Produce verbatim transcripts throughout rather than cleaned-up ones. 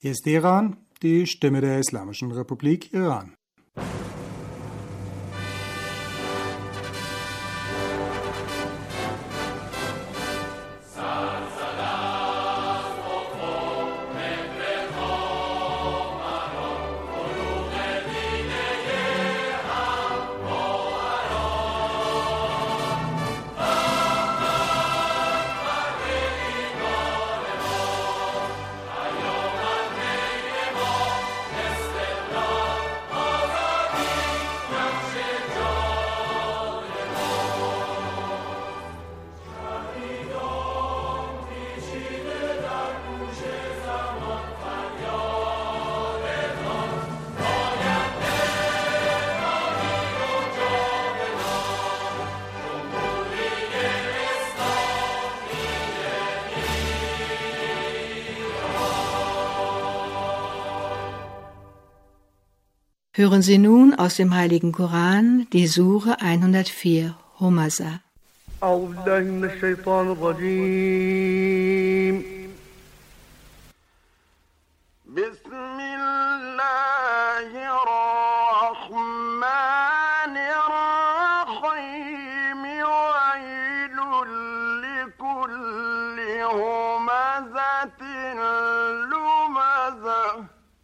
Hier ist Iran, die Stimme der Islamischen Republik Iran. Hören Sie nun aus dem Heiligen Koran die Sure hundertvier, Humasa. أعوذ بالله من الشيطان الرجيم بسم الله الرحمن الرحيم ويل لكل همزة لمزة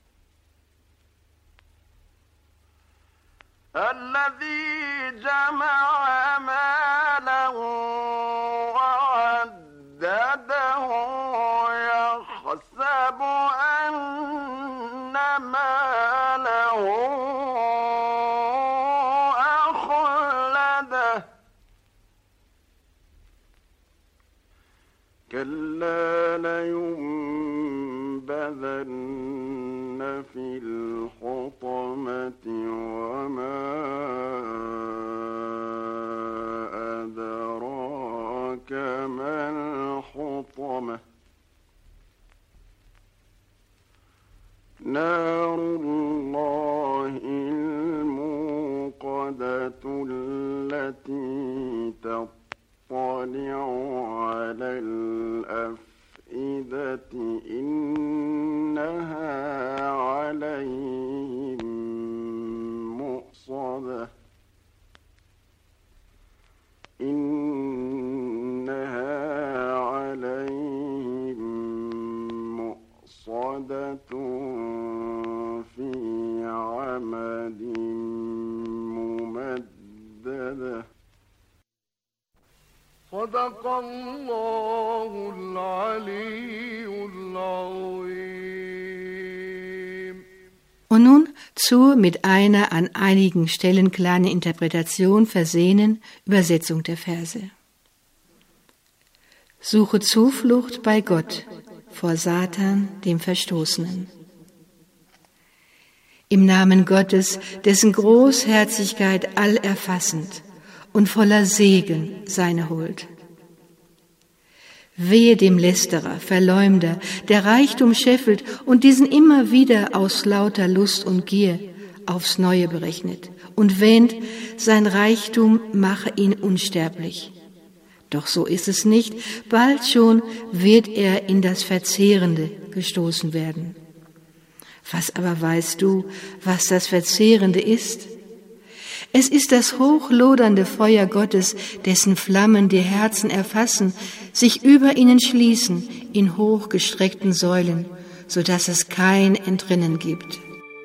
الذي جمع مالا وعدده يحسب أن ماله أخلده كلا لينبذن في الحطمة وما أدراك ما الحطمة نار الله الموقدة التي تطلع على الأفئدة إنها عليهم مؤصدة إنها عليهم مؤصدة في عمد ممددة صدق الله العلي العظيم. Und nun zur mit einer an einigen Stellen kleinen Interpretation versehenen Übersetzung der Verse. Suche Zuflucht bei Gott vor Satan, dem Verstoßenen. Im Namen Gottes, dessen Großherzigkeit allerfassend und voller Segen seine Huld. Wehe dem Lästerer, Verleumder, der Reichtum scheffelt und diesen immer wieder aus lauter Lust und Gier aufs Neue berechnet und wähnt, sein Reichtum mache ihn unsterblich. Doch so ist es nicht, bald schon wird er in das Verzehrende gestoßen werden. Was aber weißt du, was das Verzehrende ist? Es ist das hochlodernde Feuer Gottes, dessen Flammen die Herzen erfassen, sich über ihnen schließen in hochgestreckten Säulen, so dass es kein Entrinnen gibt.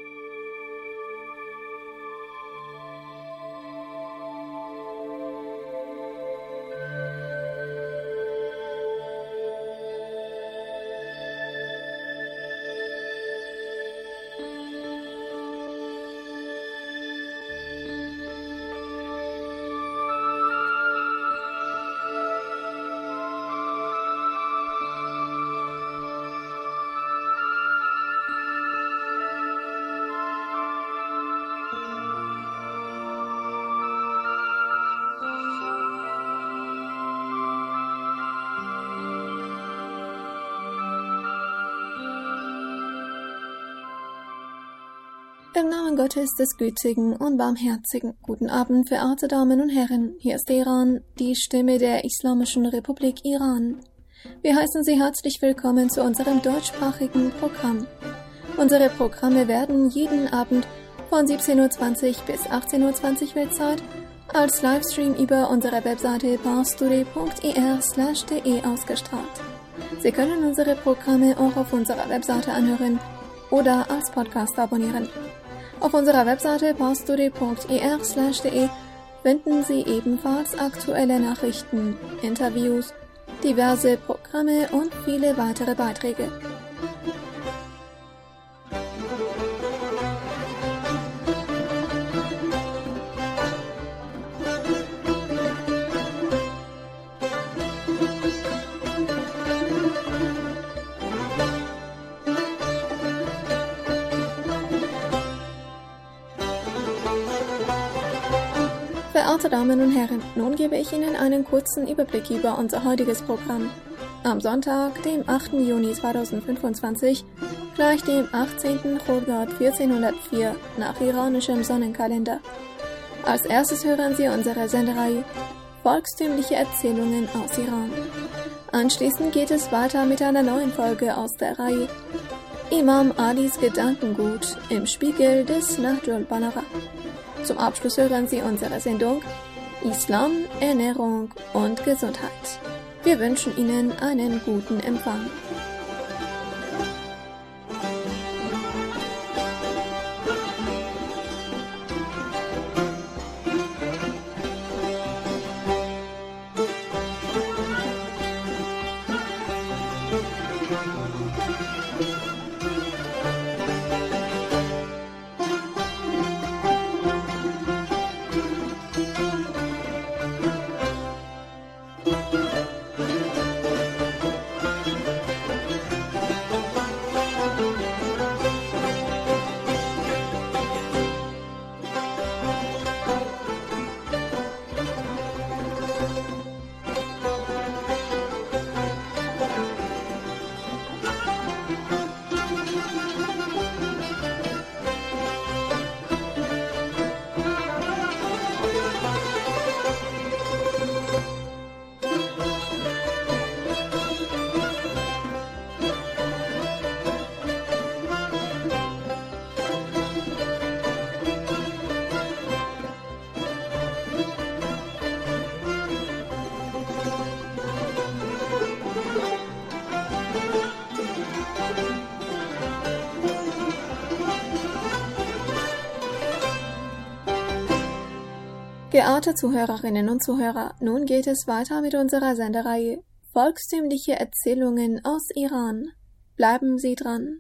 Im Namen Gottes des Gütigen und Barmherzigen. Guten Abend, verehrte Damen und Herren. Hier ist Iran, die Stimme der Islamischen Republik Iran. Wir heißen Sie herzlich willkommen zu unserem deutschsprachigen Programm. Unsere Programme werden jeden Abend von siebzehn Uhr zwanzig bis achtzehn Uhr zwanzig Weltzeit als Livestream über unsere Webseite parstoday punkt e r slash d e ausgestrahlt. Sie können unsere Programme auch auf unserer Webseite anhören oder als Podcast abonnieren. Auf unserer Webseite parstoday punkt e r slash d e finden Sie ebenfalls aktuelle Nachrichten, Interviews, diverse Programme und viele weitere Beiträge. Verehrte Damen und Herren, nun gebe ich Ihnen einen kurzen Überblick über unser heutiges Programm. Am Sonntag, dem achten Juni zweitausendfünfundzwanzig, gleich dem achtzehnten Chordad vierzehnhundertvier nach iranischem Sonnenkalender. Als erstes hören Sie unsere Sendereihe Volkstümliche Erzählungen aus Iran. Anschließend geht es weiter mit einer neuen Folge aus der Reihe Imam Alis Gedankengut im Spiegel des Nahjul Balagha. Zum Abschluss hören Sie unsere Sendung Islam, Ernährung und Gesundheit. Wir wünschen Ihnen einen guten Empfang. Geehrte Zuhörerinnen und Zuhörer, nun geht es weiter mit unserer Sendereihe Volkstümliche Erzählungen aus Iran. Bleiben Sie dran.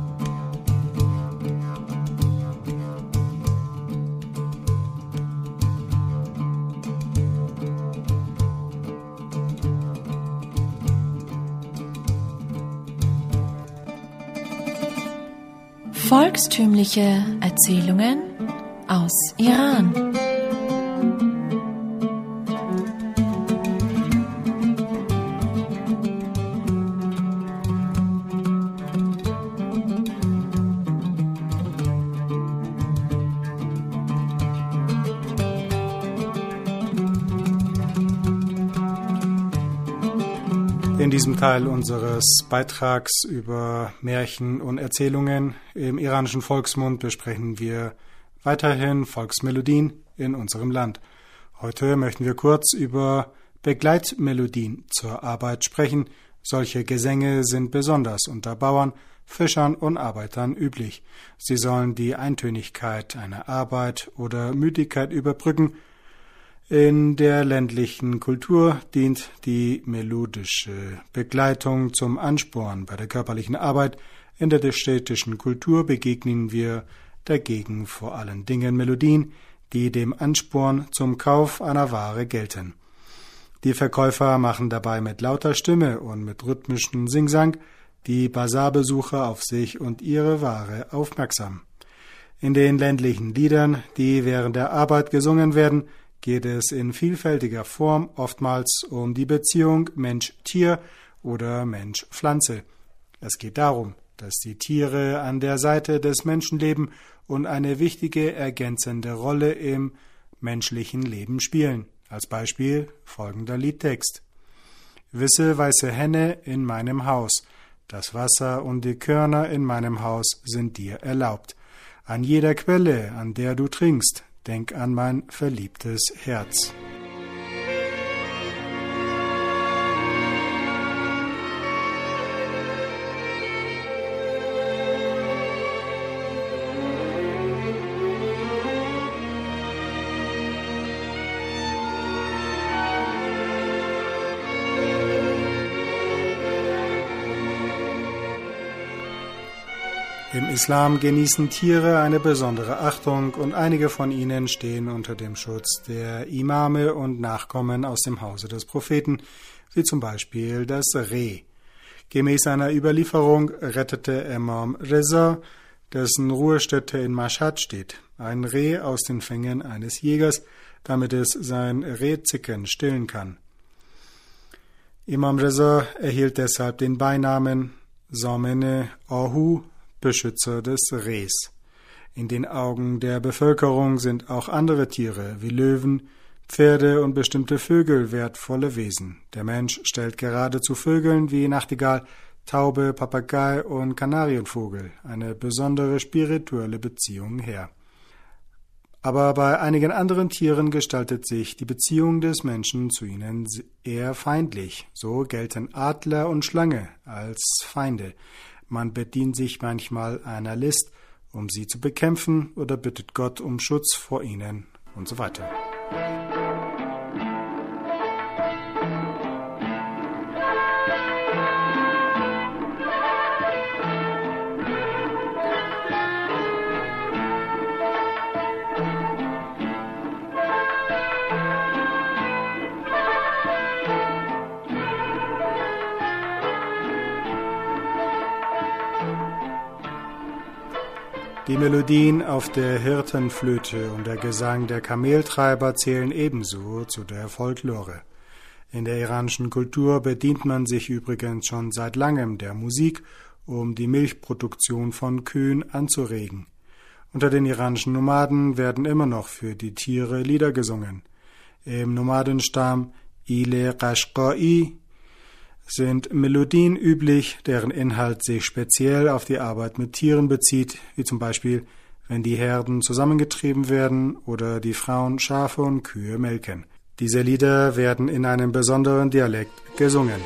Volkstümliche Erzählungen aus Iran. In diesem Teil unseres Beitrags über Märchen und Erzählungen im iranischen Volksmund besprechen wir weiterhin Volksmelodien in unserem Land. Heute möchten wir kurz über Begleitmelodien zur Arbeit sprechen. Solche Gesänge sind besonders unter Bauern, Fischern und Arbeitern üblich. Sie sollen die Eintönigkeit einer Arbeit oder Müdigkeit überbrücken. In der ländlichen Kultur dient die melodische Begleitung zum Ansporn bei der körperlichen Arbeit. In der städtischen Kultur begegnen wir dagegen vor allen Dingen Melodien, die dem Ansporn zum Kauf einer Ware gelten. Die Verkäufer machen dabei mit lauter Stimme und mit rhythmischem Singsang die Basarbesucher auf sich und ihre Ware aufmerksam. In den ländlichen Liedern, die während der Arbeit gesungen werden, geht es in vielfältiger Form oftmals um die Beziehung Mensch-Tier oder Mensch-Pflanze. Es geht darum, dass die Tiere an der Seite des Menschen leben und eine wichtige ergänzende Rolle im menschlichen Leben spielen. Als Beispiel folgender Liedtext. Wisse weiße Henne in meinem Haus, Das Wasser und die Körner in meinem Haus sind dir erlaubt. An jeder Quelle, an der du trinkst, denk an mein verliebtes Herz. Im Islam genießen Tiere eine besondere Achtung und einige von ihnen stehen unter dem Schutz der Imame und Nachkommen aus dem Hause des Propheten, wie zum Beispiel das Reh. Gemäß einer Überlieferung rettete Imam Reza, dessen Ruhestätte in Mashhad steht, ein Reh aus den Fängen eines Jägers, damit es sein Rehzicken stillen kann. Imam Reza erhielt deshalb den Beinamen Samene Ahu, Beschützer des Rehs. In den Augen der Bevölkerung sind auch andere Tiere wie Löwen, Pferde und bestimmte Vögel wertvolle Wesen. Der Mensch stellt gerade zu Vögeln wie Nachtigall, Taube, Papagei und Kanarienvogel eine besondere spirituelle Beziehung her. Aber bei einigen anderen Tieren gestaltet sich die Beziehung des Menschen zu ihnen eher feindlich. So gelten Adler und Schlange als Feinde. Man bedient sich manchmal einer List, um sie zu bekämpfen, oder bittet Gott um Schutz vor ihnen und so weiter. Die Melodien auf der Hirtenflöte und der Gesang der Kameltreiber zählen ebenso zu der Folklore. In der iranischen Kultur bedient man sich übrigens schon seit langem der Musik, um die Milchproduktion von Kühen anzuregen. Unter den iranischen Nomaden werden immer noch für die Tiere Lieder gesungen. Im Nomadenstamm Ile Qashqai sind Melodien üblich, deren Inhalt sich speziell auf die Arbeit mit Tieren bezieht, wie zum Beispiel, wenn die Herden zusammengetrieben werden oder die Frauen Schafe und Kühe melken. Diese Lieder werden in einem besonderen Dialekt gesungen.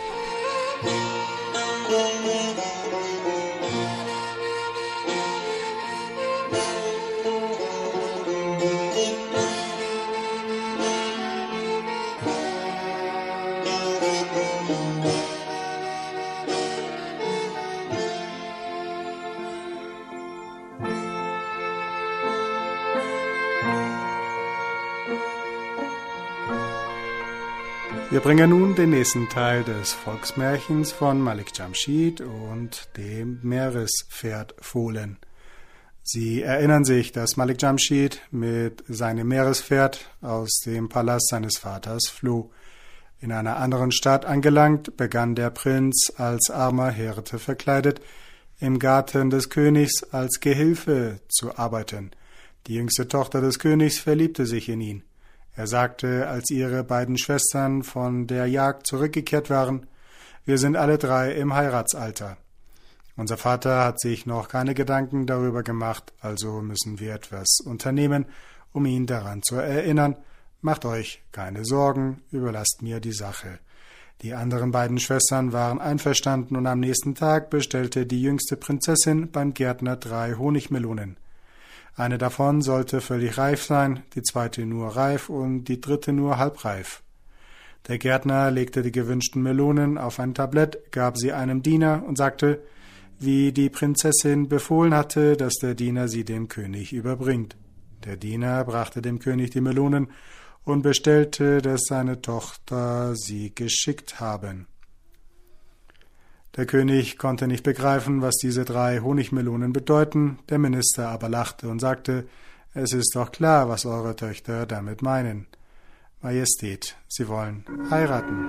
Wir bringen nun den nächsten Teil des Volksmärchens von Malik Jamshid und dem Meerespferdfohlen. Sie erinnern sich, dass Malik Jamshid mit seinem Meerespferd aus dem Palast seines Vaters floh. In einer anderen Stadt angelangt, begann der Prinz als armer Hirte verkleidet, im Garten des Königs als Gehilfe zu arbeiten. Die jüngste Tochter des Königs verliebte sich in ihn. Er sagte, als ihre beiden Schwestern von der Jagd zurückgekehrt waren, wir sind alle drei im Heiratsalter. Unser Vater hat sich noch keine Gedanken darüber gemacht, also müssen wir etwas unternehmen, um ihn daran zu erinnern. Macht euch keine Sorgen, überlasst mir die Sache. Die anderen beiden Schwestern waren einverstanden und am nächsten Tag bestellte die jüngste Prinzessin beim Gärtner drei Honigmelonen. Eine davon sollte völlig reif sein, die zweite nur reif und die dritte nur halbreif. Der Gärtner legte die gewünschten Melonen auf ein Tablett, gab sie einem Diener und sagte, wie die Prinzessin befohlen hatte, dass der Diener sie dem König überbringt. Der Diener brachte dem König die Melonen und bestellte, dass seine Tochter sie geschickt haben. Der König konnte nicht begreifen, was diese drei Honigmelonen bedeuten, der Minister aber lachte und sagte, es ist doch klar, was eure Töchter damit meinen. Majestät, sie wollen heiraten.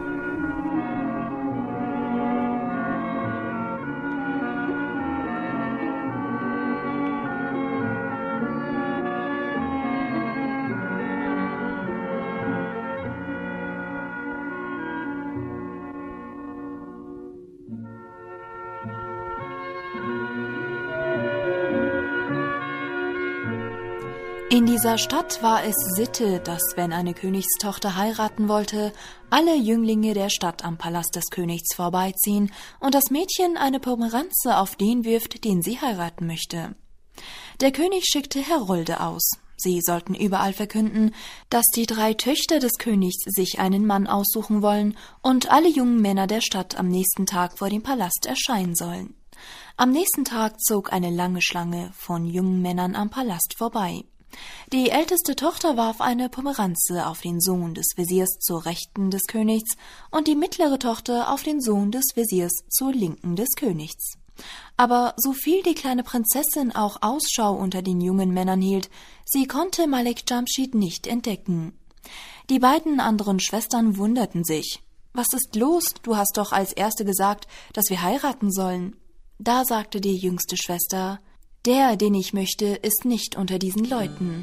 In dieser Stadt war es Sitte, dass, wenn eine Königstochter heiraten wollte, alle Jünglinge der Stadt am Palast des Königs vorbeiziehen und das Mädchen eine Pomeranze auf den wirft, den sie heiraten möchte. Der König schickte Herolde aus. Sie sollten überall verkünden, dass die drei Töchter des Königs sich einen Mann aussuchen wollen und alle jungen Männer der Stadt am nächsten Tag vor dem Palast erscheinen sollen. Am nächsten Tag zog eine lange Schlange von jungen Männern am Palast vorbei. Die älteste Tochter warf eine Pomeranze auf den Sohn des Wesirs zur Rechten des Königs und die mittlere Tochter auf den Sohn des Wesirs zur Linken des Königs. Aber so viel die kleine Prinzessin auch Ausschau unter den jungen Männern hielt, sie konnte Malik Jamshid nicht entdecken. Die beiden anderen Schwestern wunderten sich. »Was ist los? Du hast doch als Erste gesagt, dass wir heiraten sollen.« Da sagte die jüngste Schwester: »Der, den ich möchte, ist nicht unter diesen Leuten.«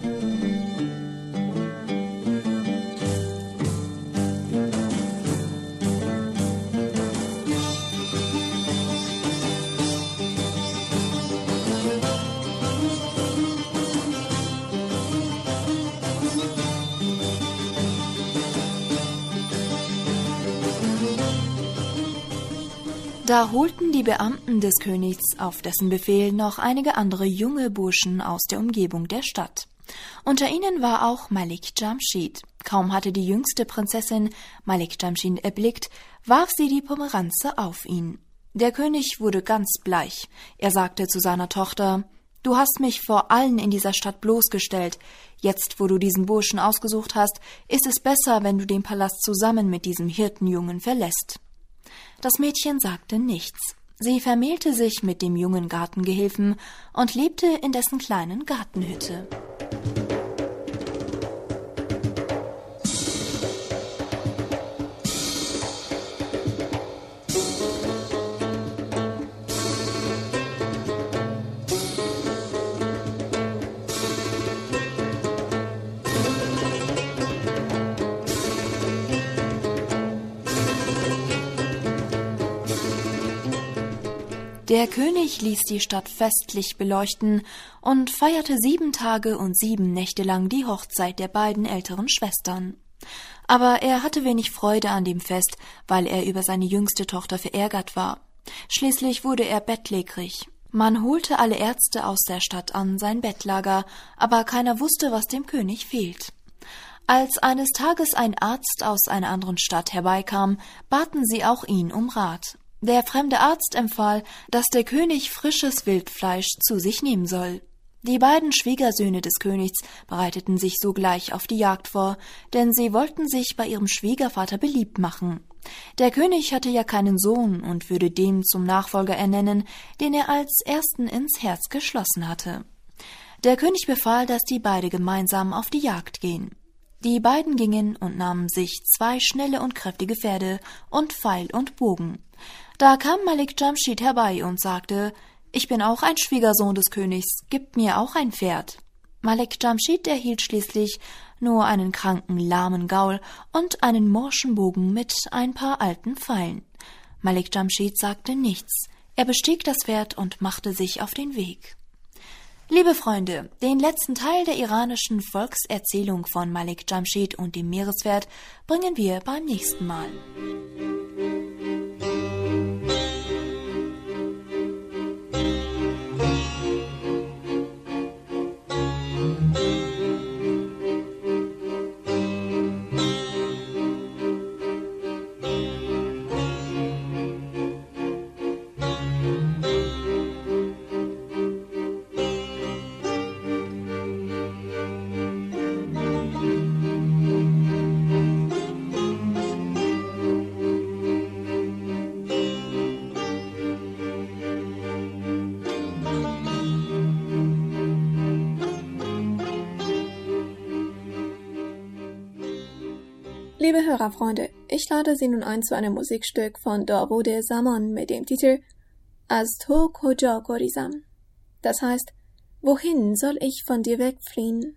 Da holten die Beamten des Königs auf dessen Befehl noch einige andere junge Burschen aus der Umgebung der Stadt. Unter ihnen war auch Malik Jamshid. Kaum hatte die jüngste Prinzessin Malik Jamshid erblickt, warf sie die Pomeranze auf ihn. Der König wurde ganz bleich. Er sagte zu seiner Tochter: »Du hast mich vor allen in dieser Stadt bloßgestellt. Jetzt, wo du diesen Burschen ausgesucht hast, ist es besser, wenn du den Palast zusammen mit diesem Hirtenjungen verlässt.« Das Mädchen sagte nichts. Sie vermählte sich mit dem jungen Gartengehilfen und lebte in dessen kleinen Gartenhütte. Der König ließ die Stadt festlich beleuchten und feierte sieben Tage und sieben Nächte lang die Hochzeit der beiden älteren Schwestern. Aber er hatte wenig Freude an dem Fest, weil er über seine jüngste Tochter verärgert war. Schließlich wurde er bettlägerig. Man holte alle Ärzte aus der Stadt an sein Bettlager, aber keiner wusste, was dem König fehlt. Als eines Tages ein Arzt aus einer anderen Stadt herbeikam, baten sie auch ihn um Rat. Der fremde Arzt empfahl, dass der König frisches Wildfleisch zu sich nehmen soll. Die beiden Schwiegersöhne des Königs bereiteten sich sogleich auf die Jagd vor, denn sie wollten sich bei ihrem Schwiegervater beliebt machen. Der König hatte ja keinen Sohn und würde den zum Nachfolger ernennen, den er als ersten ins Herz geschlossen hatte. Der König befahl, dass die beide gemeinsam auf die Jagd gehen. Die beiden gingen und nahmen sich zwei schnelle und kräftige Pferde und Pfeil und Bogen. Da kam Malik Jamshid herbei und sagte: »Ich bin auch ein Schwiegersohn des Königs, gib mir auch ein Pferd.« Malik Jamshid erhielt schließlich nur einen kranken, lahmen Gaul und einen morschen Bogen mit ein paar alten Pfeilen. Malik Jamshid sagte nichts. Er bestieg das Pferd und machte sich auf den Weg. Liebe Freunde, den letzten Teil der iranischen Volkserzählung von Malik Jamshid und dem Meerespferd bringen wir beim nächsten Mal. Liebe Hörerfreunde, ich lade Sie nun ein zu einem Musikstück von Dawood Zaman mit dem Titel Az to koja gorizam. Das heißt, wohin soll ich von dir wegfliehen?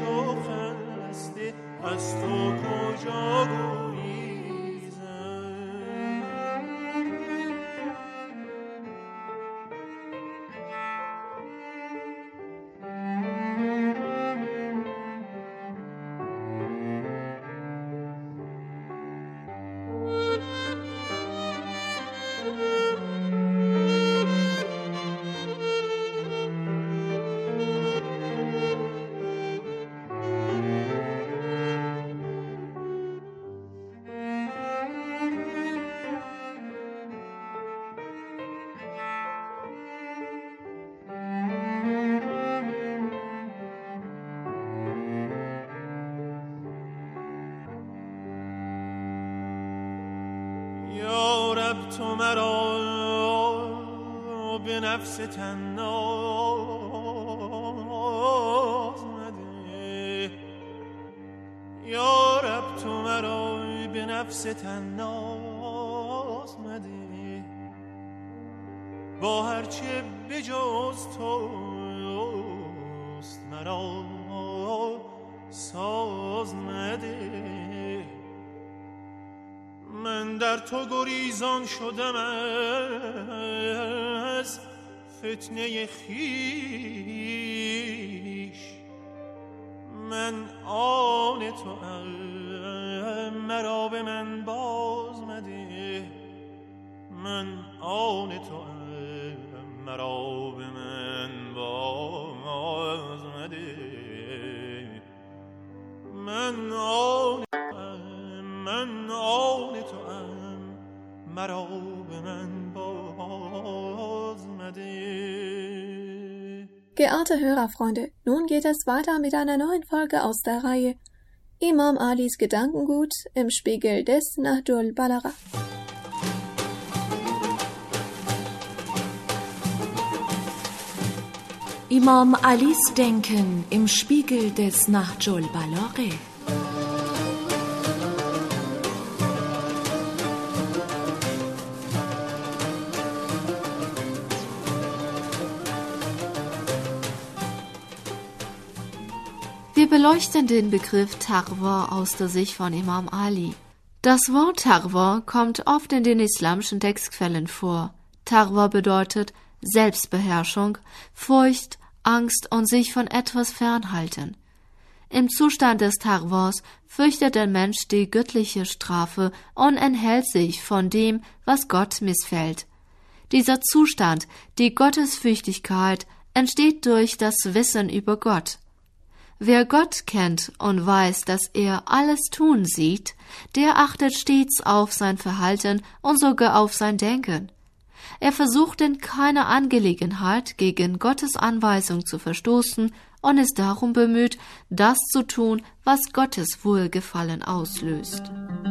تو خسته از تو کجا گریزم تو مرا به نفس تناز مده یا رب تو مرا به نفس تناز مده با هرچه بجز توست مرا ساز مده من در تو گریزان شدم از فتنه خویش من آن تو ام مرا به من باز مده من آن تو ام مرا به من باز مده من آن من آن تو ام مرا به من باز مده. Geehrte Hörerfreunde, nun geht es weiter mit einer neuen Folge aus der Reihe Imam Alis Gedankengut im Spiegel des Nahjul Balagha. Imam Alis Denken im Spiegel des Nahjul Balagha. Wir beleuchten den Begriff Taqwa aus der Sicht von Imam Ali. Das Wort Taqwa kommt oft in den islamischen Textquellen vor. Taqwa bedeutet Selbstbeherrschung, Furcht, Angst und sich von etwas fernhalten. Im Zustand des Taqwas fürchtet der Mensch die göttliche Strafe und enthält sich von dem, was Gott missfällt. Dieser Zustand, die Gottesfürchtigkeit, entsteht durch das Wissen über Gott. Wer Gott kennt und weiß, dass er alles tun sieht, der achtet stets auf sein Verhalten und sogar auf sein Denken. Er versucht in keiner Angelegenheit gegen Gottes Anweisung zu verstoßen und ist darum bemüht, das zu tun, was Gottes Wohlgefallen auslöst.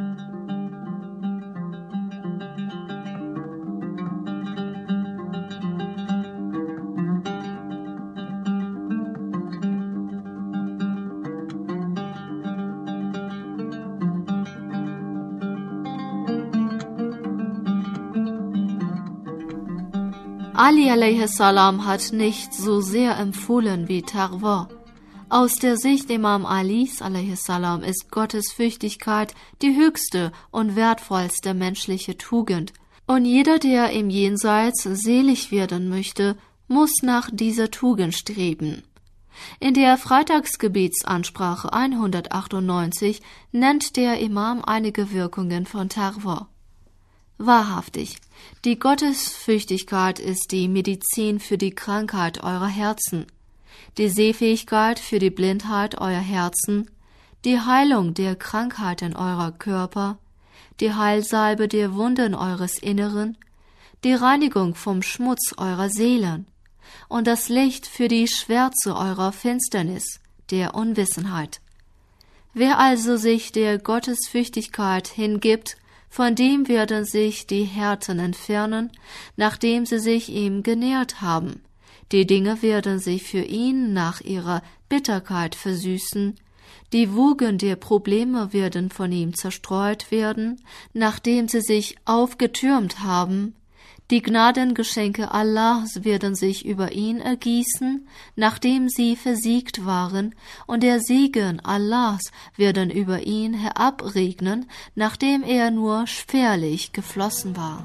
Ali alayhi salam hat nicht so sehr empfohlen wie Taqwa. Aus der Sicht Imam Alis alayhi salam ist Gottesfürchtigkeit die höchste und wertvollste menschliche Tugend. Und jeder, der im Jenseits selig werden möchte, muss nach dieser Tugend streben. In der Freitagsgebetsansprache hundertachtundneunzig nennt der Imam einige Wirkungen von Taqwa. Wahrhaftig, die Gottesfürchtigkeit ist die Medizin für die Krankheit eurer Herzen, die Sehfähigkeit für die Blindheit eurer Herzen, die Heilung der Krankheiten eurer Körper, die Heilsalbe der Wunden eures Inneren, die Reinigung vom Schmutz eurer Seelen und das Licht für die Schwärze eurer Finsternis, der Unwissenheit. Wer also sich der Gottesfürchtigkeit hingibt, von dem werden sich die Härten entfernen, nachdem sie sich ihm genährt haben. Die Dinge werden sich für ihn nach ihrer Bitterkeit versüßen, die Wogen der Probleme werden von ihm zerstreut werden, nachdem sie sich aufgetürmt haben, Die Gnadengeschenke Allahs werden sich über ihn ergießen, nachdem sie versiegt waren, und der Segen Allahs werden über ihn herabregnen, nachdem er nur spärlich geflossen war.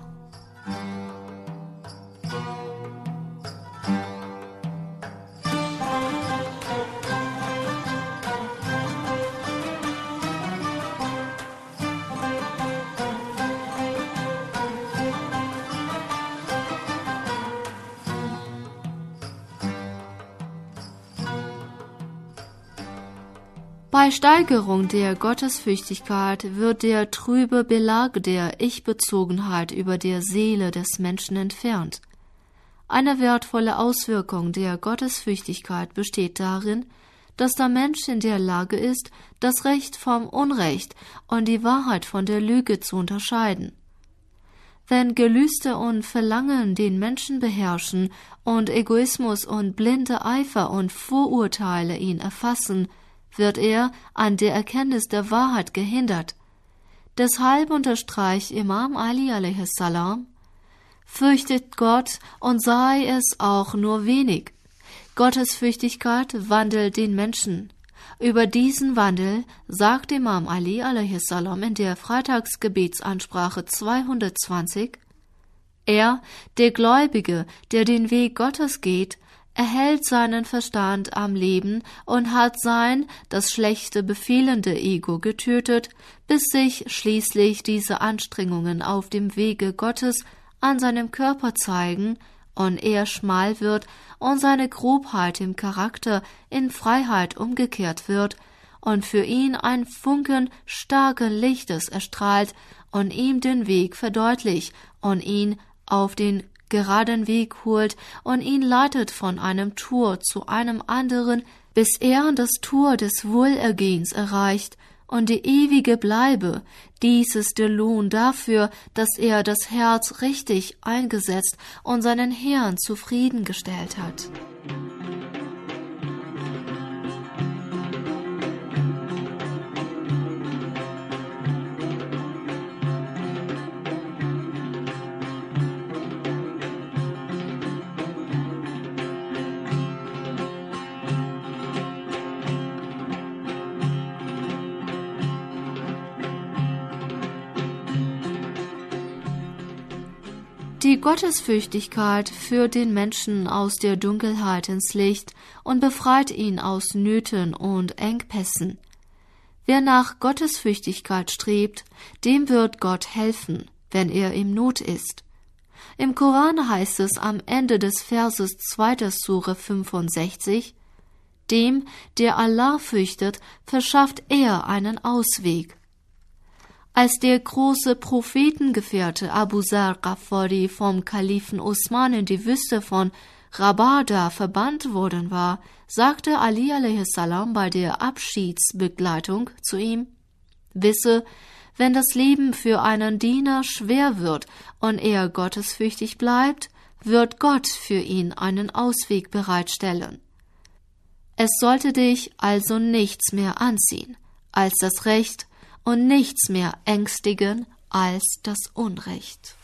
Bei Steigerung der Gottesfürchtigkeit wird der trübe Belag der Ich-Bezogenheit über der Seele des Menschen entfernt. Eine wertvolle Auswirkung der Gottesfürchtigkeit besteht darin, dass der Mensch in der Lage ist, das Recht vom Unrecht und die Wahrheit von der Lüge zu unterscheiden. Wenn Gelüste und Verlangen den Menschen beherrschen und Egoismus und blinde Eifer und Vorurteile ihn erfassen, wird er an der Erkenntnis der Wahrheit gehindert. Deshalb unterstreicht Imam Ali alaihi salam: Fürchtet Gott und sei es auch nur wenig. Gottesfürchtigkeit wandelt den Menschen. Über diesen Wandel sagt Imam Ali alaihi salam in der Freitagsgebetsansprache zweihundertzwanzig: Er, der Gläubige, der den Weg Gottes geht, erhält seinen Verstand am Leben und hat sein, das schlechte, befehlende Ego getötet, bis sich schließlich diese Anstrengungen auf dem Wege Gottes an seinem Körper zeigen und er schmal wird und seine Grobheit im Charakter in Freiheit umgekehrt wird und für ihn ein Funken starken Lichtes erstrahlt und ihm den Weg verdeutlicht und ihn auf den geraden Weg holt und ihn leitet von einem Tor zu einem anderen, bis er das Tor des Wohlergehens erreicht und die ewige Bleibe. Dies ist der Lohn dafür, dass er das Herz richtig eingesetzt und seinen Herrn zufriedengestellt hat. Die Gottesfürchtigkeit führt den Menschen aus der Dunkelheit ins Licht und befreit ihn aus Nöten und Engpässen. Wer nach Gottesfürchtigkeit strebt, dem wird Gott helfen, wenn er in Not ist. Im Koran heißt es am Ende des Verses zweiter Sure fünfundsechzig: Dem, der Allah fürchtet, verschafft er einen Ausweg. Als der große Prophetengefährte Abu Zar Ghafari vom Kalifen Osman in die Wüste von Rabada verbannt worden war, sagte Ali alaihi salam bei der Abschiedsbegleitung zu ihm: Wisse, wenn das Leben für einen Diener schwer wird und er gottesfürchtig bleibt, wird Gott für ihn einen Ausweg bereitstellen. Es sollte dich also nichts mehr anziehen als das Recht und nichts mehr ängstigen als das Unrecht.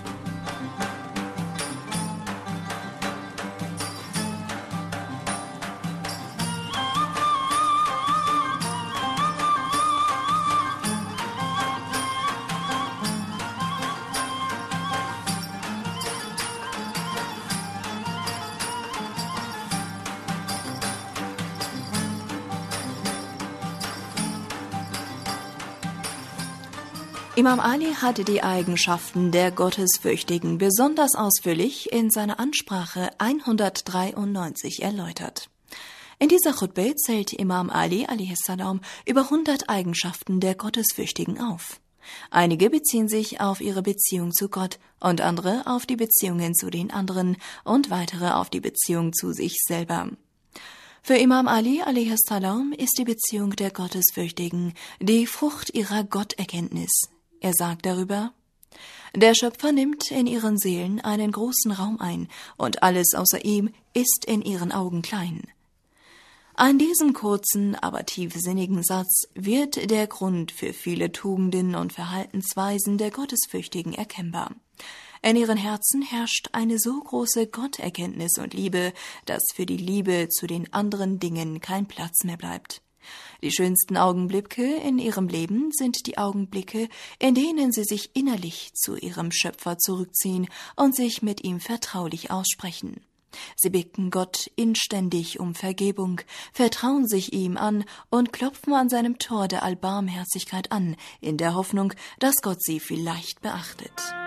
Imam Ali hatte die Eigenschaften der Gottesfürchtigen besonders ausführlich in seiner Ansprache hundertdreiundneunzig erläutert. In dieser Chutbe zählt Imam Ali alaihi salam über hundert Eigenschaften der Gottesfürchtigen auf. Einige beziehen sich auf ihre Beziehung zu Gott und andere auf die Beziehungen zu den anderen und weitere auf die Beziehung zu sich selber. Für Imam Ali alaihi salam ist die Beziehung der Gottesfürchtigen die Frucht ihrer Gotterkenntnis. Er sagt darüber: Der Schöpfer nimmt in ihren Seelen einen großen Raum ein, und alles außer ihm ist in ihren Augen klein. An diesem kurzen, aber tiefsinnigen Satz wird der Grund für viele Tugenden und Verhaltensweisen der Gottesfürchtigen erkennbar. In ihren Herzen herrscht eine so große Gotterkenntnis und Liebe, dass für die Liebe zu den anderen Dingen kein Platz mehr bleibt. Die schönsten Augenblicke in ihrem Leben sind die Augenblicke, in denen sie sich innerlich zu ihrem Schöpfer zurückziehen und sich mit ihm vertraulich aussprechen. Sie bitten Gott inständig um Vergebung, vertrauen sich ihm an und klopfen an seinem Tor der Allbarmherzigkeit an, in der Hoffnung, dass Gott sie vielleicht beachtet.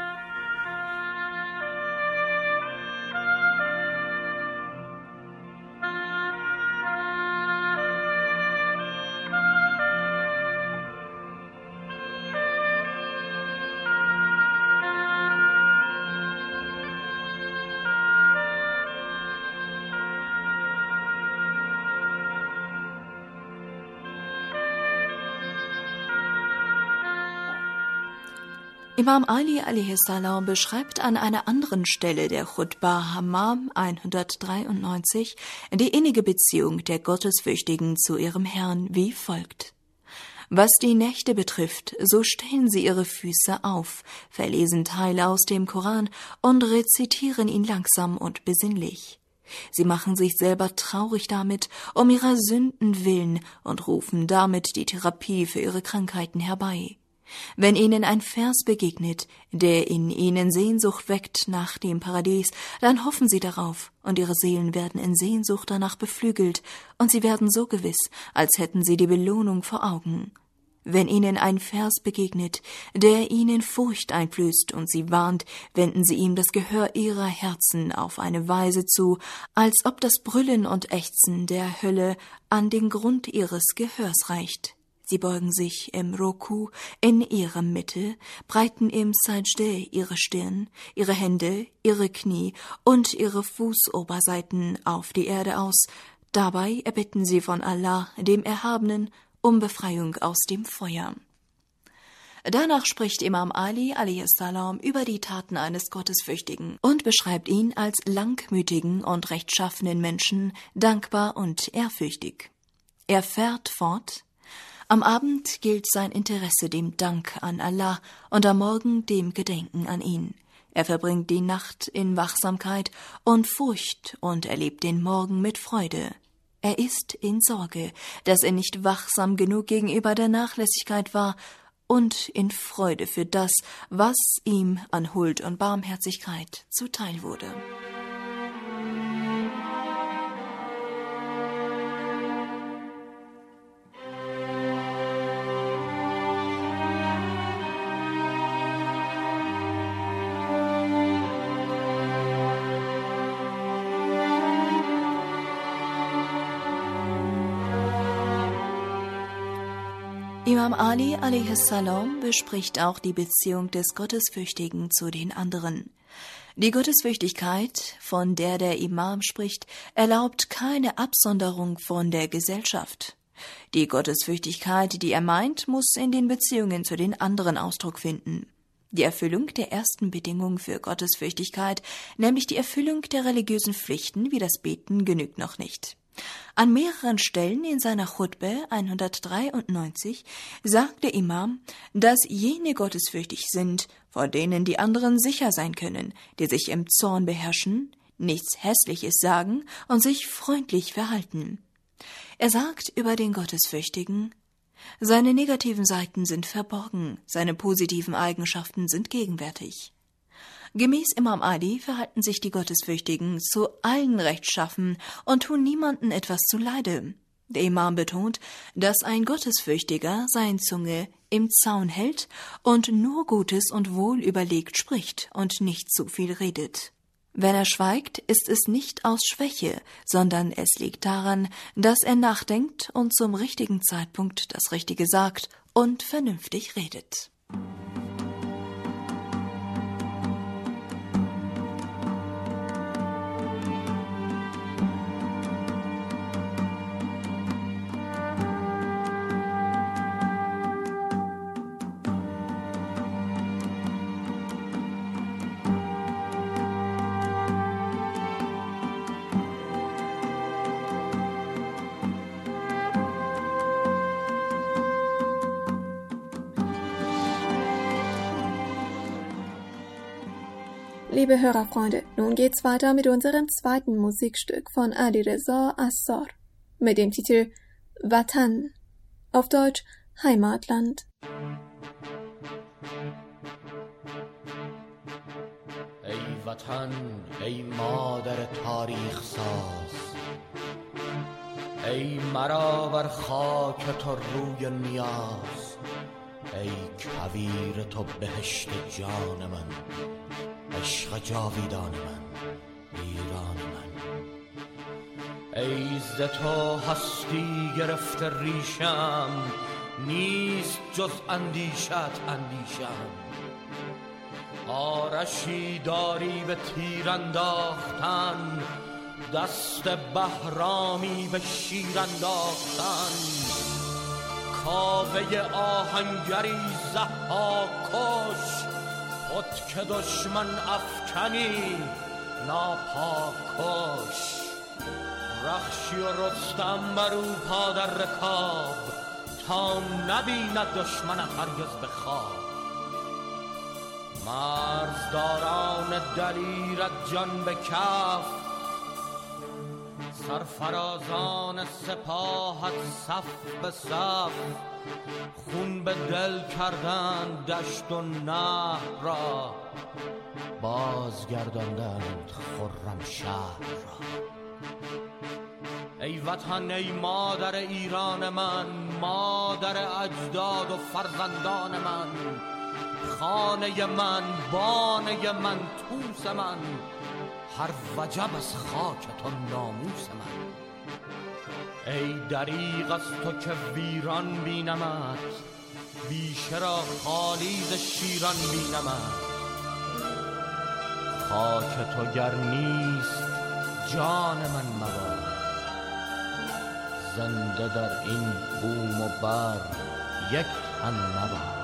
Imam Ali alaihi salam beschreibt an einer anderen Stelle der Chutbah Hammam hundertdreiundneunzig die innige Beziehung der Gottesfürchtigen zu ihrem Herrn wie folgt. Was die Nächte betrifft, so stellen sie ihre Füße auf, verlesen Teile aus dem Koran und rezitieren ihn langsam und besinnlich. Sie machen sich selber traurig damit, um ihrer Sünden willen, und rufen damit die Therapie für ihre Krankheiten herbei. Wenn ihnen ein Vers begegnet, der in ihnen Sehnsucht weckt nach dem Paradies, dann hoffen sie darauf, und ihre Seelen werden in Sehnsucht danach beflügelt, und sie werden so gewiss, als hätten sie die Belohnung vor Augen. Wenn ihnen ein Vers begegnet, der ihnen Furcht einflößt und sie warnt, wenden sie ihm das Gehör ihrer Herzen auf eine Weise zu, als ob das Brüllen und Ächzen der Hölle an den Grund ihres Gehörs reicht. Sie beugen sich im Roku in ihrer Mitte, breiten im Sajdeh ihre Stirn, ihre Hände, ihre Knie und ihre Fußoberseiten auf die Erde aus. Dabei erbitten sie von Allah, dem Erhabenen, um Befreiung aus dem Feuer. Danach spricht Imam Ali alaihi salam über die Taten eines Gottesfürchtigen und beschreibt ihn als langmütigen und rechtschaffenen Menschen, dankbar und ehrfürchtig. Er fährt fort: Am Abend gilt sein Interesse dem Dank an Allah und am Morgen dem Gedenken an ihn. Er verbringt die Nacht in Wachsamkeit und Furcht und erlebt den Morgen mit Freude. Er ist in Sorge, dass er nicht wachsam genug gegenüber der Nachlässigkeit war, und in Freude für das, was ihm an Huld und Barmherzigkeit zuteil wurde. Imam Ali alaihi salam bespricht auch die Beziehung des Gottesfürchtigen zu den anderen. Die Gottesfürchtigkeit, von der der Imam spricht, erlaubt keine Absonderung von der Gesellschaft. Die Gottesfürchtigkeit, die er meint, muss in den Beziehungen zu den anderen Ausdruck finden. Die Erfüllung der ersten Bedingung für Gottesfürchtigkeit, nämlich die Erfüllung der religiösen Pflichten wie das Beten, genügt noch nicht. An mehreren Stellen in seiner Chutbah hundertdreiundneunzig sagt der Imam, dass jene gottesfürchtig sind, vor denen die anderen sicher sein können, die sich im Zorn beherrschen, nichts Hässliches sagen und sich freundlich verhalten. Er sagt über den Gottesfürchtigen: Seine negativen Seiten sind verborgen, seine positiven Eigenschaften sind gegenwärtig. Gemäß Imam Ali verhalten sich die Gottesfürchtigen zu allen rechtschaffen und tun niemanden etwas zuleide. Der Imam betont, dass ein Gottesfürchtiger seine Zunge im Zaun hält und nur Gutes und wohlüberlegt spricht und nicht zu viel redet. Wenn er schweigt, ist es nicht aus Schwäche, sondern es liegt daran, dass er nachdenkt und zum richtigen Zeitpunkt das Richtige sagt und vernünftig redet. Liebe Hörerfreunde, nun geht's weiter mit unserem zweiten Musikstück von Alireza Assar mit dem Titel Vatan, auf Deutsch Heimatland. ای وطن ای مادر تاریخ ساز، ای مرا بر خاک تو روی نیاز، ای کویر تو بهشت جان من، عشق جاویدان من، ایران من. ای ز تو هستی گرفته ریشم، نیست جز اندیشت اندیشم. آرشی داری به تیر انداختن، دست بهرامی به شیر انداختن. کاوه آهنگری ضحاک کش، خود که دشمن افکنی ناپاک کش. رخشی و رستم بر او پا در رکاب، تا نبیند دشمن هرگز به خواب. مرزداران دلیرت جان به کف، سرفرازان سپاهت صف به صف. خون به دل کردند دشت و نهر را، بازگرداندند خرم شهر را. ای وطن ای مادر ایران من، مادر اجداد و فرزندان من. خانه من، بانه من، توس من، هر وجب از خاک تو ناموس من. ای دریغ از تو که ویران بینمت، بیشه را خالی ز شیران بینمت. خاک تو گر نیست جان من مباد، زنده در این بوم و بر یک تن نباد.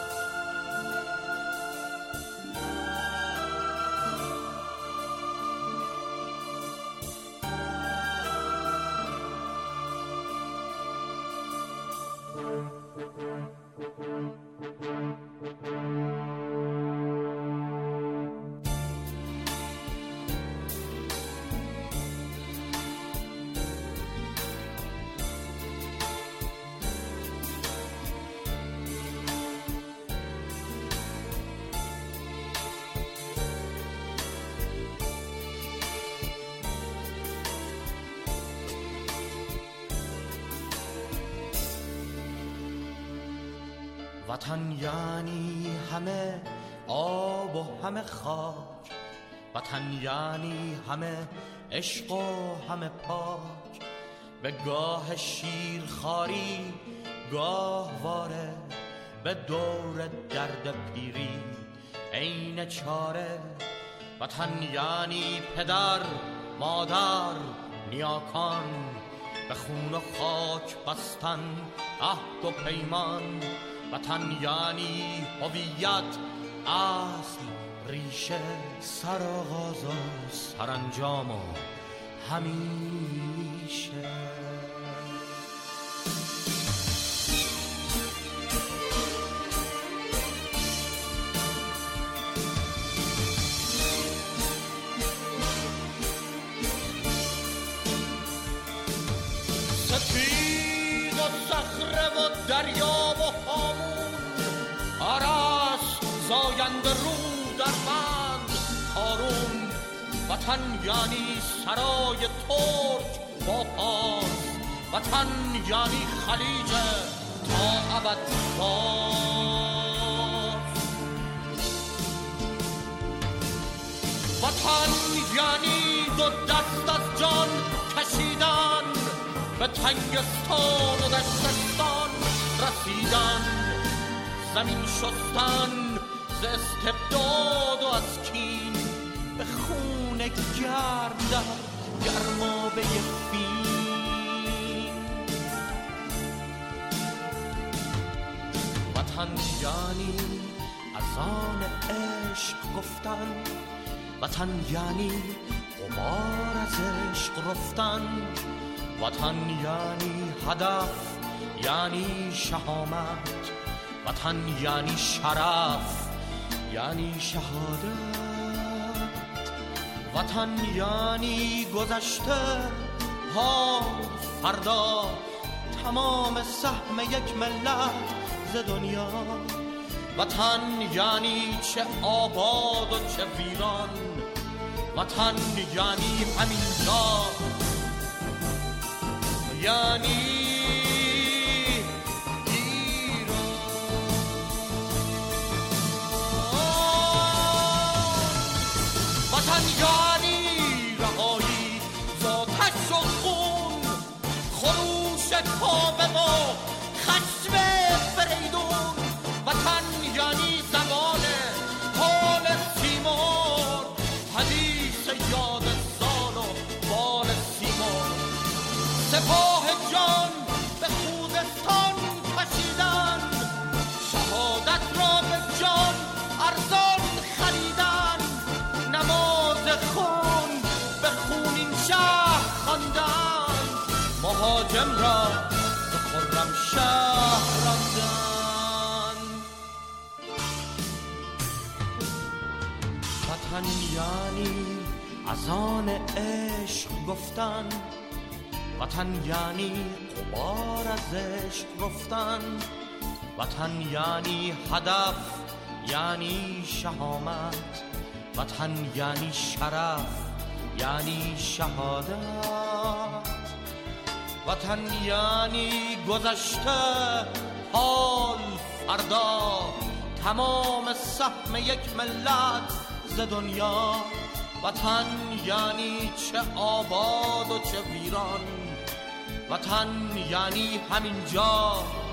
وطن یعنی همه آب و همه خاک، وطن یعنی همه عشق و همه پاک. به گاه شیرخواری گاه واره، به دور درد پیری عین چاره. وطن یعنی پدر مادر نیاکان، به خون و خاک بستن عهد و پیمان. وطن یعنی هویت، اصل، ریشه، سرآغاز و سرانجام و همیشه. سپید و صخره و دریا و هامون، آرست زاینده رو در بند کارون. وطن یعنی سرای ترک با پاس، وطن یعنی خلیج تا ابد باز. وطن یعنی دو دست از جان کشیدن، به تنگستان و دشتستان رسیدن. زمین شستن ز استبداد و از کین، به خون گرم گرمابه فین. وطن یعنی از آن عشق گفتن، وطن یعنی غبار از عشق رفتن. وطن یعنی هدف، یعنی شهامت. وطن یعنی شرف، یعنی شهادت. وطن یعنی گذشته حال فردا، تمام سهم یک ملت ز دنیا. وطن یعنی چه آباد و چه ویران، وطن یعنی همینجا، یعنی وطن یعنی رهایی ز آتش و خون، خروش کعبه و خشم فریدون. وطن یعنی زمان حال تیمور، حدیث یاد سال و بال سیمور. سپاه جان به خوزستان کشیدن، شهادت را به جان ارزان خریدن. نماز خون به خونین شهر خواندن، مهاجم را به خرم شهر راندن. وطن یعنی از آن عشق گفتن، وطن یعنی غبار از عشق رفتن. وطن یعنی هدف، یعنی شهامت. وطن یعنی شرف، یعنی شهادت. وطن یعنی گذشته حال فردا، تمام سهم یک ملت ز دنیا. وطن یعنی چه آباد و چه ویران، وطن یعنی همینجا،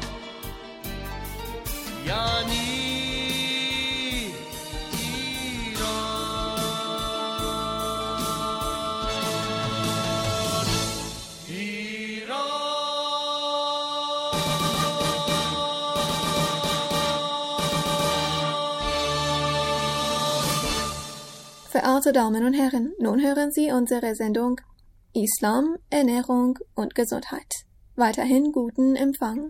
یعنی Verehrte Damen und Herren, nun hören Sie unsere Sendung Islam, Ernährung und Gesundheit. Weiterhin guten Empfang.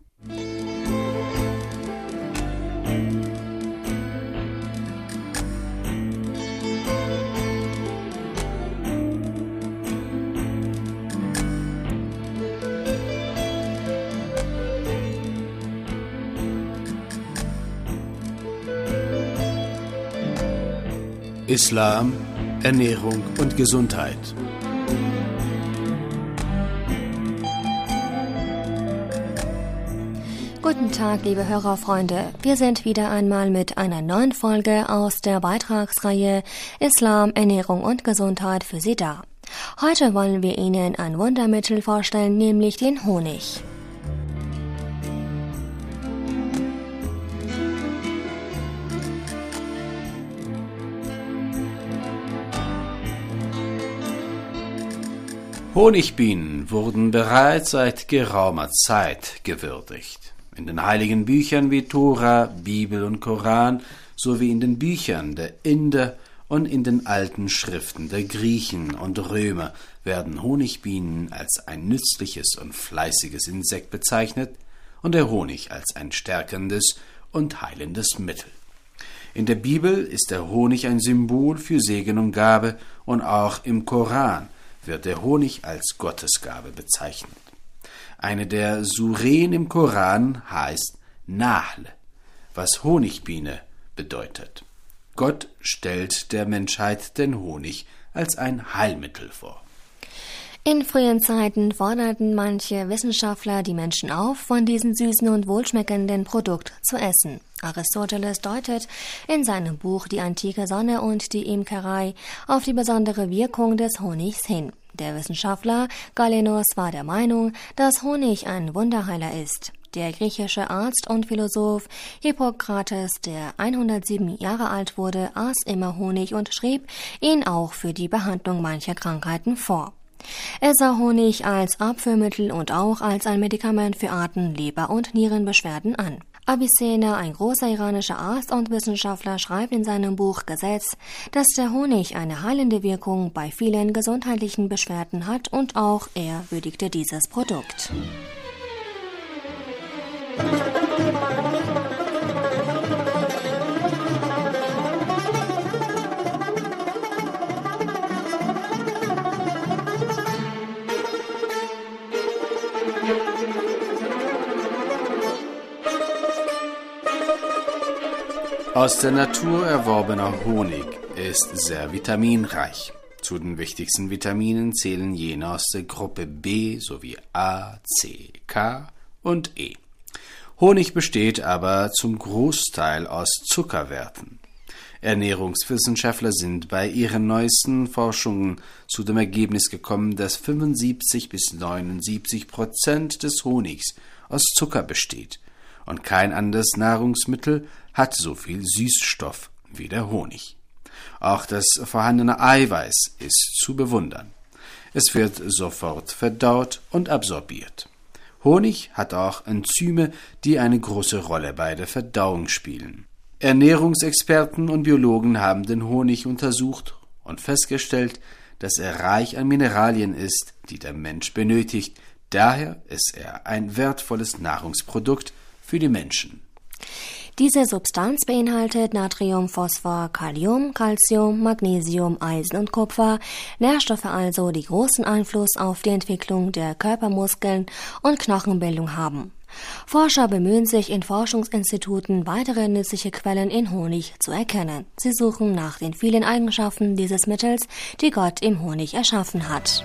Islam, Ernährung und Gesundheit. Guten Tag, liebe Hörerfreunde. Wir sind wieder einmal mit einer neuen Folge aus der Beitragsreihe Islam, Ernährung und Gesundheit für Sie da. Heute wollen wir Ihnen ein Wundermittel vorstellen, nämlich den Honig. Honigbienen wurden bereits seit geraumer Zeit gewürdigt. In den heiligen Büchern wie Tora, Bibel und Koran sowie in den Büchern der Inder und in den alten Schriften der Griechen und Römer werden Honigbienen als ein nützliches und fleißiges Insekt bezeichnet und der Honig als ein stärkendes und heilendes Mittel. In der Bibel ist der Honig ein Symbol für Segen und Gabe und auch im Koran wird der Honig als Gottesgabe bezeichnet. Eine der Suren im Koran heißt Nahl, was Honigbiene bedeutet. Gott stellt der Menschheit den Honig als ein Heilmittel vor. In frühen Zeiten forderten manche Wissenschaftler die Menschen auf, von diesem süßen und wohlschmeckenden Produkt zu essen. Aristoteles deutet in seinem Buch Die antike Sonne und die Imkerei auf die besondere Wirkung des Honigs hin. Der Wissenschaftler Galenos war der Meinung, dass Honig ein Wunderheiler ist. Der griechische Arzt und Philosoph Hippokrates, der hundertsieben Jahre alt wurde, aß immer Honig und schrieb ihn auch für die Behandlung mancher Krankheiten vor. Er sah Honig als Abführmittel und auch als ein Medikament für Atem-, Leber- und Nierenbeschwerden an. Avicenna, ein großer iranischer Arzt und Wissenschaftler, schreibt in seinem Buch Gesetz, dass der Honig eine heilende Wirkung bei vielen gesundheitlichen Beschwerden hat und auch er würdigte dieses Produkt. Aus der Natur erworbener Honig ist sehr vitaminreich. Zu den wichtigsten Vitaminen zählen jene aus der Gruppe B sowie A, C, K und E. Honig besteht aber zum Großteil aus Zuckerwerten. Ernährungswissenschaftler sind bei ihren neuesten Forschungen zu dem Ergebnis gekommen, dass fünfundsiebzig bis neunundsiebzig Prozent des Honigs aus Zucker besteht und kein anderes Nahrungsmittel hat so viel Süßstoff wie der Honig. Auch das vorhandene Eiweiß ist zu bewundern. Es wird sofort verdaut und absorbiert. Honig hat auch Enzyme, die eine große Rolle bei der Verdauung spielen. Ernährungsexperten und Biologen haben den Honig untersucht und festgestellt, dass er reich an Mineralien ist, die der Mensch benötigt. Daher ist er ein wertvolles Nahrungsprodukt für die Menschen. Diese Substanz beinhaltet Natrium, Phosphor, Kalium, Calcium, Magnesium, Eisen und Kupfer, Nährstoffe also, die großen Einfluss auf die Entwicklung der Körpermuskeln und Knochenbildung haben. Forscher bemühen sich in Forschungsinstituten, weitere nützliche Quellen in Honig zu erkennen. Sie suchen nach den vielen Eigenschaften dieses Mittels, die Gott im Honig erschaffen hat.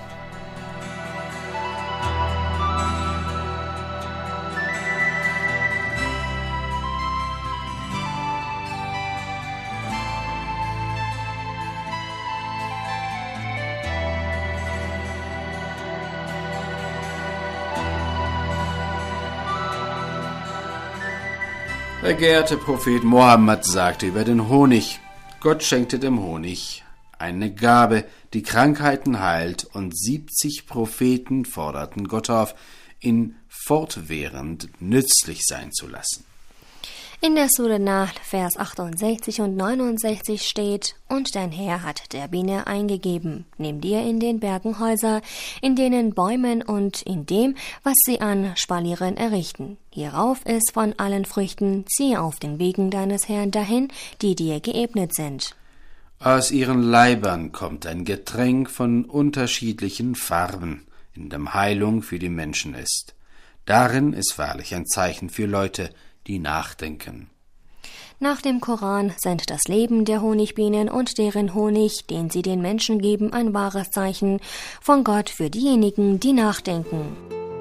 Der geehrte Prophet Mohammed sagte über den Honig: Gott schenkte dem Honig eine Gabe, die Krankheiten heilt, und siebzig Propheten forderten Gott auf, ihn fortwährend nützlich sein zu lassen. In der Sure Nahl, Vers achtundsechzig und neunundsechzig steht: Und dein Herr hat der Biene eingegeben, nimm dir in den Bergen Häuser, in denen Bäumen und in dem, was sie an Spalieren errichten. Hierauf ist von allen Früchten, zieh auf den Wegen deines Herrn dahin, die dir geebnet sind. Aus ihren Leibern kommt ein Getränk von unterschiedlichen Farben, in dem Heilung für die Menschen ist. Darin ist wahrlich ein Zeichen für Leute, die nachdenken. Nach dem Koran sind das Leben der Honigbienen und deren Honig, den sie den Menschen geben, ein wahres Zeichen von Gott für diejenigen, die nachdenken.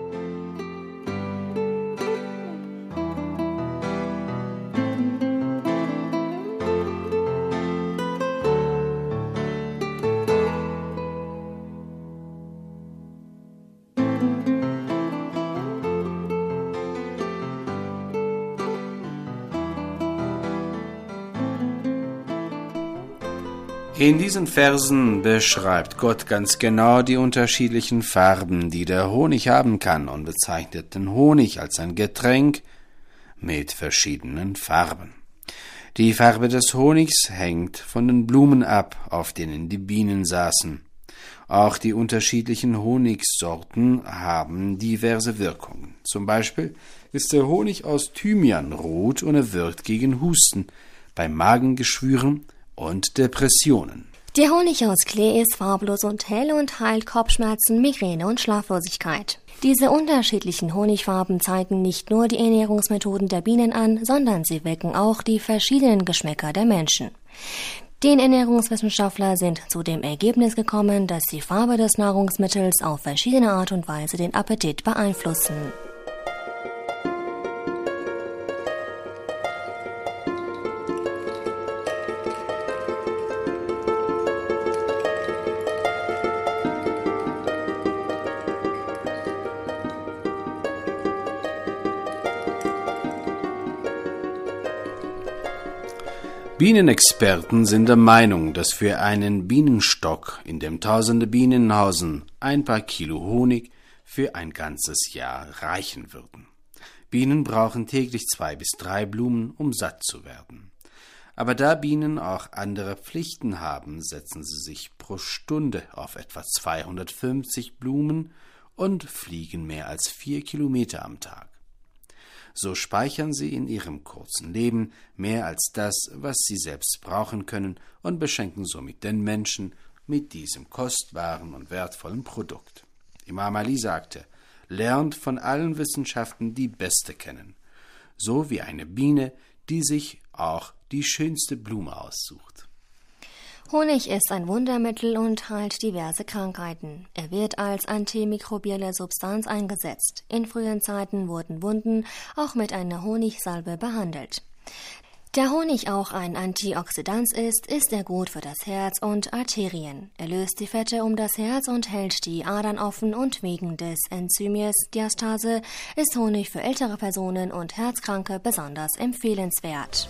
In diesen Versen beschreibt Gott ganz genau die unterschiedlichen Farben, die der Honig haben kann, und bezeichnet den Honig als ein Getränk mit verschiedenen Farben. Die Farbe des Honigs hängt von den Blumen ab, auf denen die Bienen saßen. Auch die unterschiedlichen Honigsorten haben diverse Wirkungen. Zum Beispiel ist der Honig aus Thymian rot und er wirkt gegen Husten, bei Magengeschwüren und Depressionen. Der Honig aus Klee ist farblos und hell und heilt Kopfschmerzen, Migräne und Schlaflosigkeit. Diese unterschiedlichen Honigfarben zeigen nicht nur die Ernährungsmethoden der Bienen an, sondern sie wecken auch die verschiedenen Geschmäcker der Menschen. Die Ernährungswissenschaftler sind zu dem Ergebnis gekommen, dass die Farbe des Nahrungsmittels auf verschiedene Art und Weise den Appetit beeinflussen. Bienenexperten sind der Meinung, dass für einen Bienenstock, in dem tausende Bienen hausen, ein paar Kilo Honig für ein ganzes Jahr reichen würden. Bienen brauchen täglich zwei bis drei Blumen, um satt zu werden. Aber da Bienen auch andere Pflichten haben, setzen sie sich pro Stunde auf etwa zweihundertfünfzig Blumen und fliegen mehr als vier Kilometer am Tag. So speichern sie in ihrem kurzen Leben mehr als das, was sie selbst brauchen können, und beschenken somit den Menschen mit diesem kostbaren und wertvollen Produkt. Imam Ali sagte: Lernt von allen Wissenschaften die beste kennen, so wie eine Biene die sich auch die schönste Blume aussucht. Honig ist ein Wundermittel und heilt diverse Krankheiten. Er wird als antimikrobielle Substanz eingesetzt. In frühen Zeiten wurden Wunden auch mit einer Honigsalbe behandelt. Da Honig auch ein Antioxidant ist, ist er gut für das Herz und Arterien. Er löst die Fette um das Herz und hält die Adern offen und wegen des Enzyms Diastase ist Honig für ältere Personen und Herzkranke besonders empfehlenswert.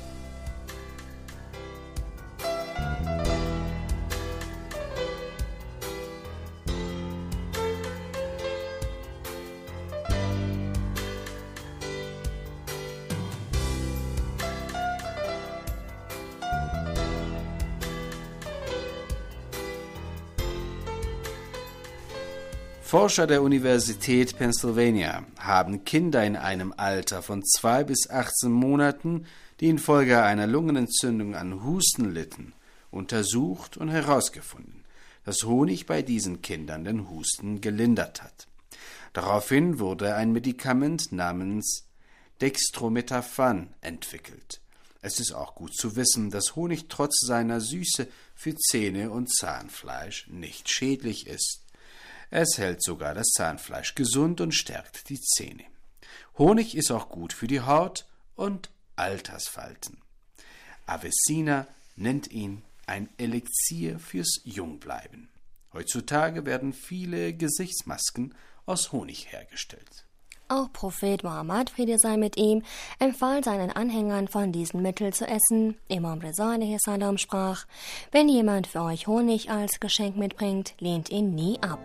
Forscher der Universität Pennsylvania haben Kinder in einem Alter von zwei bis achtzehn Monaten, die infolge einer Lungenentzündung an Husten litten, untersucht und herausgefunden, dass Honig bei diesen Kindern den Husten gelindert hat. Daraufhin wurde ein Medikament namens Dextrometaphan entwickelt. Es ist auch gut zu wissen, dass Honig trotz seiner Süße für Zähne und Zahnfleisch nicht schädlich ist. Es hält sogar das Zahnfleisch gesund und stärkt die Zähne. Honig ist auch gut für die Haut und Altersfalten. Avicenna nennt ihn ein Elixier fürs Jungbleiben. Heutzutage werden viele Gesichtsmasken aus Honig hergestellt. Auch Prophet Mohammed, Friede sei mit ihm, empfahl seinen Anhängern, von diesen Mitteln zu essen. Imam Reza alaihi salam sprach: Wenn jemand für euch Honig als Geschenk mitbringt, lehnt ihn nie ab.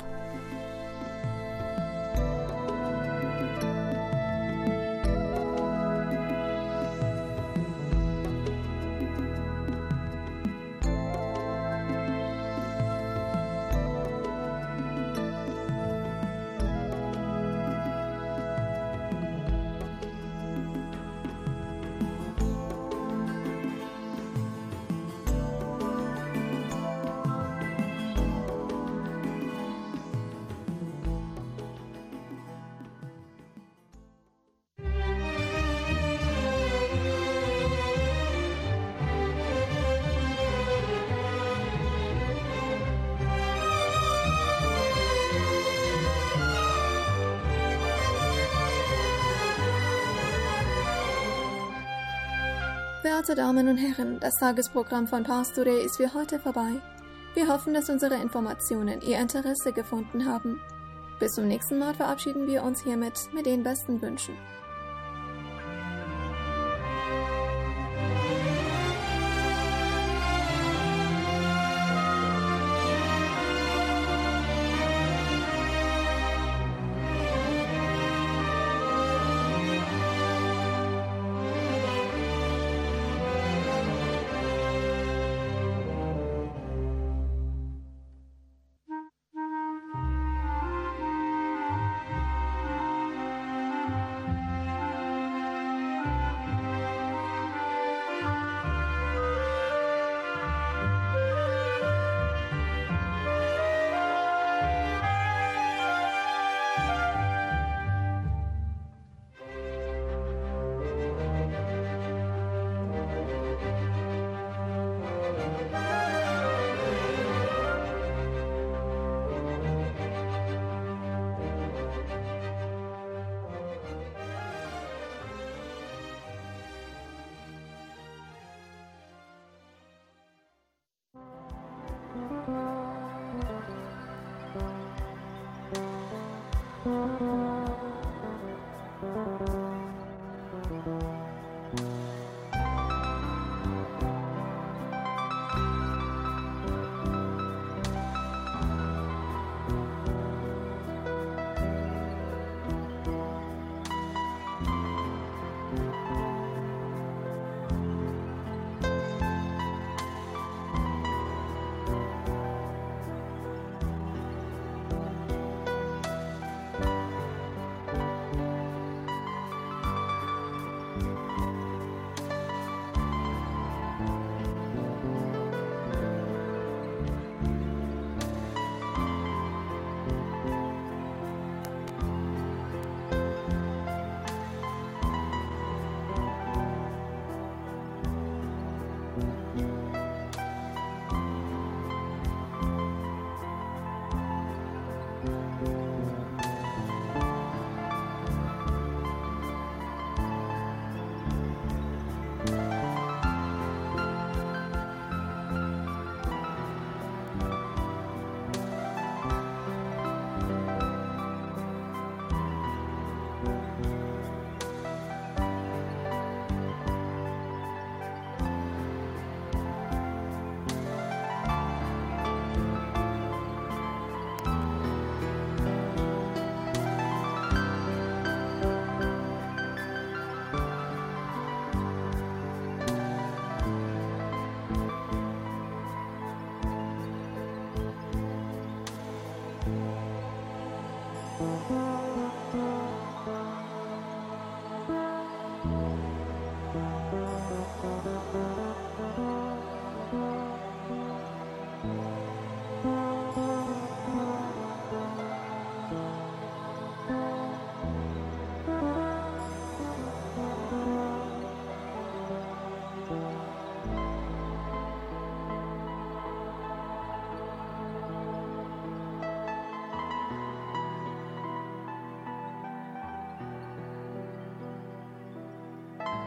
Verehrte Damen und Herren, das Tagesprogramm von Pastore ist für heute vorbei. Wir hoffen, dass unsere Informationen Ihr Interesse gefunden haben. Bis zum nächsten Mal verabschieden wir uns hiermit mit den besten Wünschen.